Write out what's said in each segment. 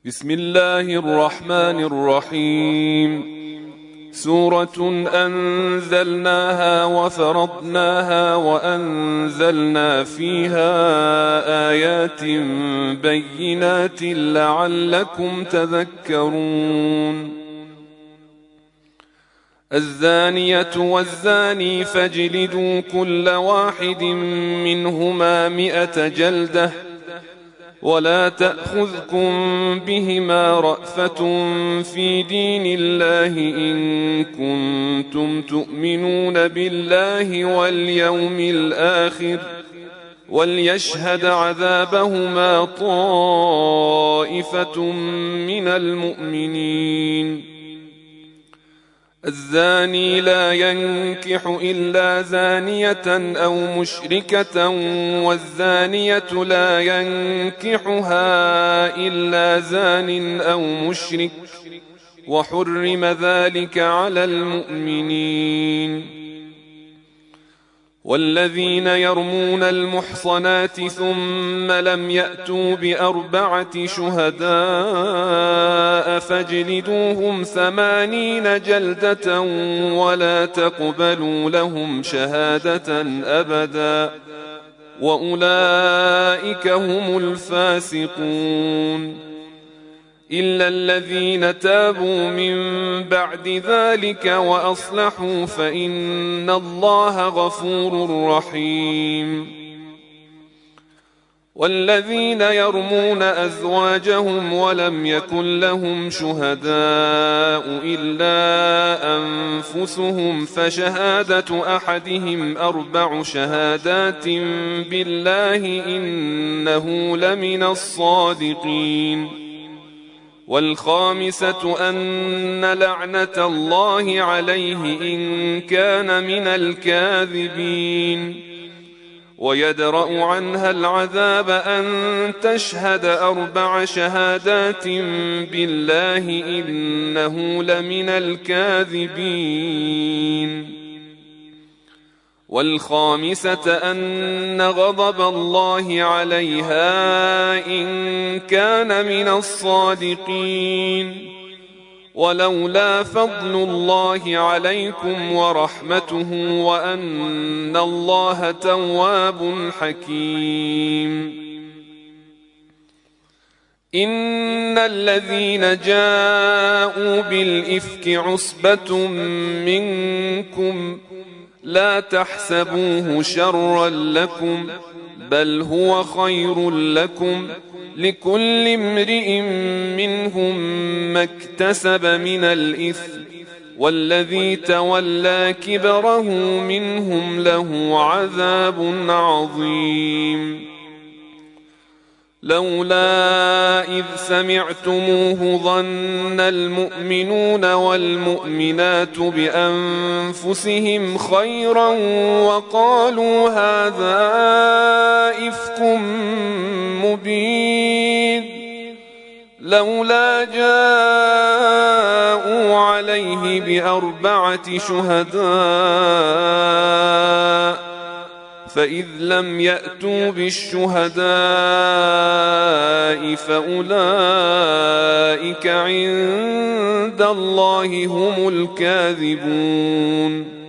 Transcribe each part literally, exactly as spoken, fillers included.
بسم الله الرحمن الرحيم. سورة أنزلناها وفرضناها وأنزلنا فيها آيات بينات لعلكم تذكرون. الزانية والزاني فاجلدوا كل واحد منهما مئة جلدة ولا تأخذكم بهما رأفة في دين الله إن كنتم تؤمنون بالله واليوم الآخر وليشهد عذابهما طائفة من المؤمنين. الزاني لا ينكح إلا زانية أو مشركة والزانية لا ينكحها إلا زان أو مشرك وحرم ذلك على المؤمنين. والذين يرمون المحصنات ثم لم يأتوا بأربعة شهداء فاجلدوهم ثمانين جلدة ولا تقبلوا لهم شهادة أبدا وأولئك هم الفاسقون. إلا الذين تابوا من بعد ذلك وأصلحوا فإن الله غفور رحيم. والذين يرمون أزواجهم ولم يكن لهم شهداء إلا أنفسهم فشهادة أحدهم أربع شهادات بالله إنه لمن الصادقين. والخامسة أن لعنة الله عليه إن كان من الكاذبين. ويدرأ عنها العذاب أن تشهد أربع شهادات بالله إنه لمن الكاذبين. والخامسة أن غضب الله عليها إن كان من الصادقين. ولولا فضل الله عليكم ورحمته وأن الله تواب حكيم. إن الذين جاءوا بالإفك عصبة منكم لا تحسبوه شرا لكم بل هو خير لكم لكل امرئ منهم ما اكتسب من الإثم والذي تولى كبره منهم له عذاب عظيم. لولا إذ سمعتموه ظن المؤمنون والمؤمنات بأنفسهم خيرا وقالوا هذا إفك مبين. لولا جاءوا عليه بأربعة شهداء فإذ لم يأتوا بالشهداء فأولئك عند الله هم الكاذبون.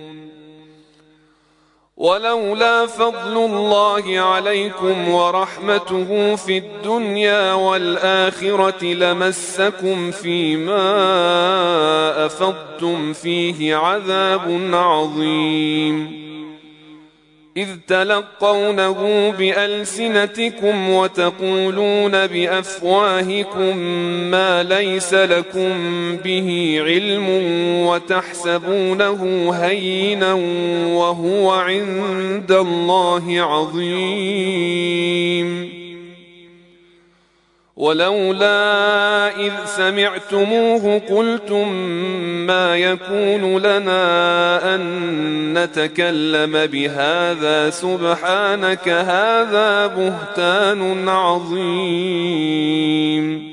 ولولا فضل الله عليكم ورحمته في الدنيا والآخرة لمسكم فيما أفضتم فيه عذاب عظيم. إذ تلقونه بألسنتكم وتقولون بأفواهكم ما ليس لكم به علم وتحسبونه هينا وهو عند الله عظيم. ولولا إذ سمعتموه قلتم ما يكون لنا أن نتكلم بهذا سبحانك هذا بهتان عظيم.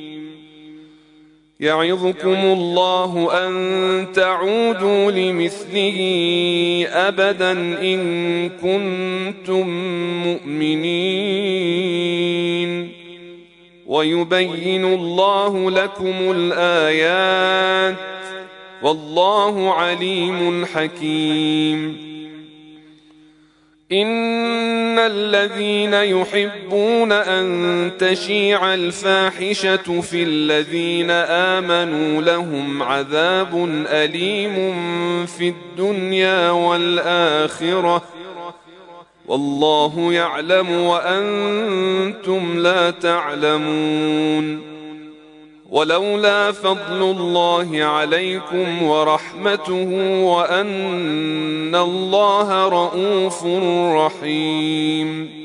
يعظكم الله أن تعودوا لمثله أبدا إن كنتم مؤمنين. ويبين الله لكم الآيات والله عليم حكيم. إن الذين يحبون أن تشيع الفاحشة في الذين آمنوا لهم عذاب أليم في الدنيا والآخرة والله يعلم وأنتم لا تعلمون. ولولا فضل الله عليكم ورحمته وأن الله رءوف رحيم.